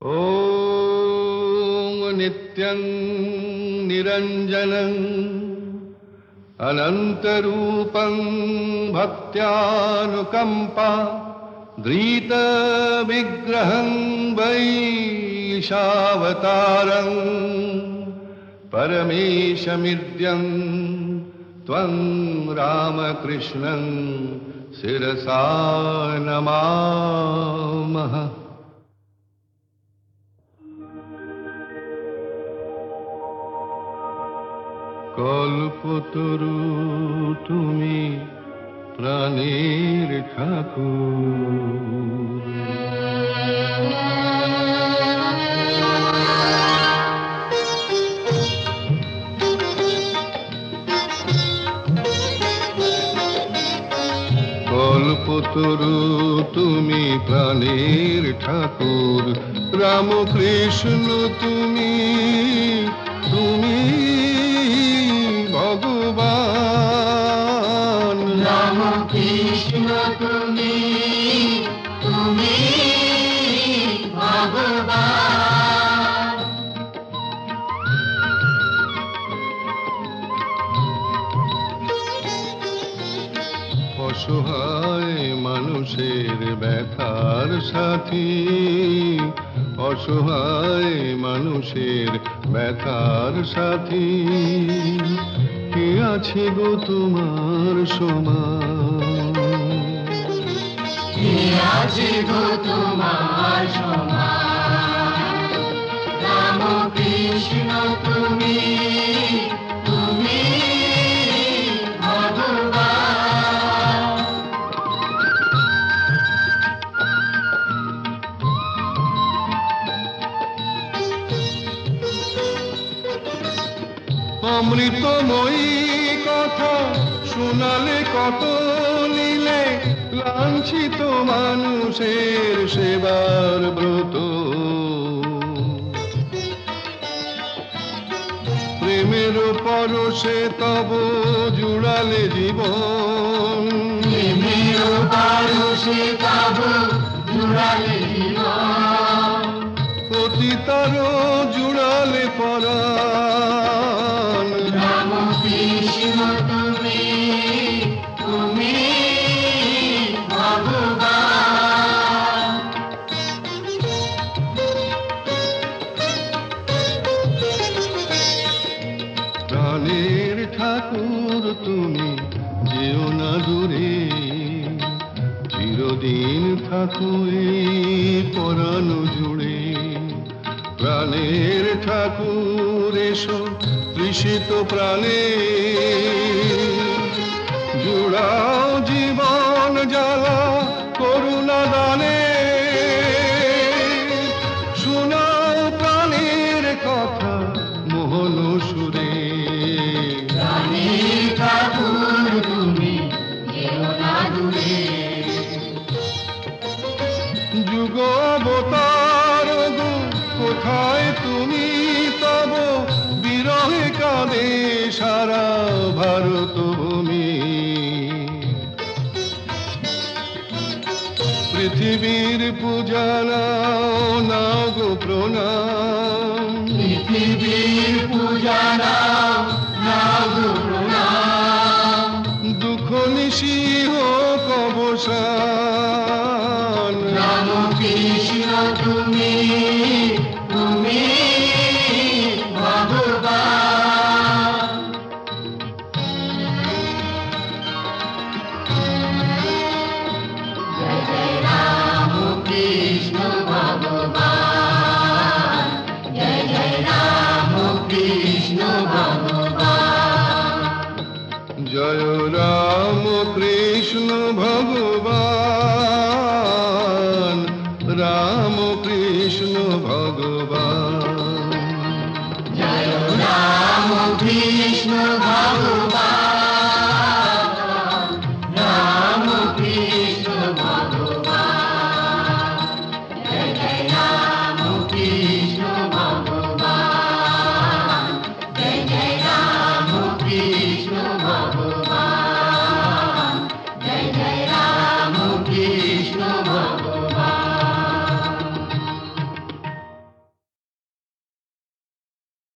ॐ नित्यं निरञ्जनं अनन्तरूपं भक्त्यानुकम्पा धृतविग्रहं वैशावतारं परमेशमिद्यं त्वं रामकृष्णं शिरसा नमामः। কল্পতরু তুমি প্রাণের ঠাকুর, কল্পতরু তুমি প্রাণের ঠাকুর, রামকৃষ্ণ তুমি তুমি ভগবান, রামকৃষ্ণ তুমি তুমি ভগবান। অসহায় মানুষের ব্যথার সাথী, অসহায় মানুষের ব্যথার সাথী, কে আছে গো তোমার সমান, কে আছে গো তোমার সমান। রামকৃষ্ণ তুমি তুমি ভগবান। অমৃতময়ী কথা শোনালে কত নিলে, লাঞ্ছিত মানুষের সেবার ব্রত, প্রেমের পরশে তব জুড়ালে জীবন, প্রেমের পরশে তব জুড়ালে জীবন, পতিতার জুড়ালে পরাণ। রামকৃষ্ণ তুমি তুমি ভগবান। প্রাণের ঠাকুর তুমি যেও না দূরে, চিরদিন থাকো এই পরাণ জুড়ে। প্রাণের ঠাকুর এসো তৃষিত প্রাণে, জুড়াও জীবন জ্বালা করুণা দানে, শোনাও প্রাণের কথা মোহন সুরে। প্রাণের ঠাকুর তুমি যেও না দূরে, যুগ অবতার গো কোথায় তুমি, তব বিরহে কাঁদে সারা ভারত ভূমি। পৃথিবীর পূজা নাও নাও গো প্রণাম, পৃথিবীর পূজা নাও নাও গো প্রণাম। দুঃখ নিশি হোক অবসান, রামকৃষ্ণ তুমি তুমি ভগবান। জয় জয় রামকৃষ্ণ ভগবান, জয় জয় রামকৃষ্ণ ভগবান। জয় রাম কৃষ্ণ ভগবান, রাম কৃষ্ণ ভগবান। জয় রামকৃষ্ণ ভগবান।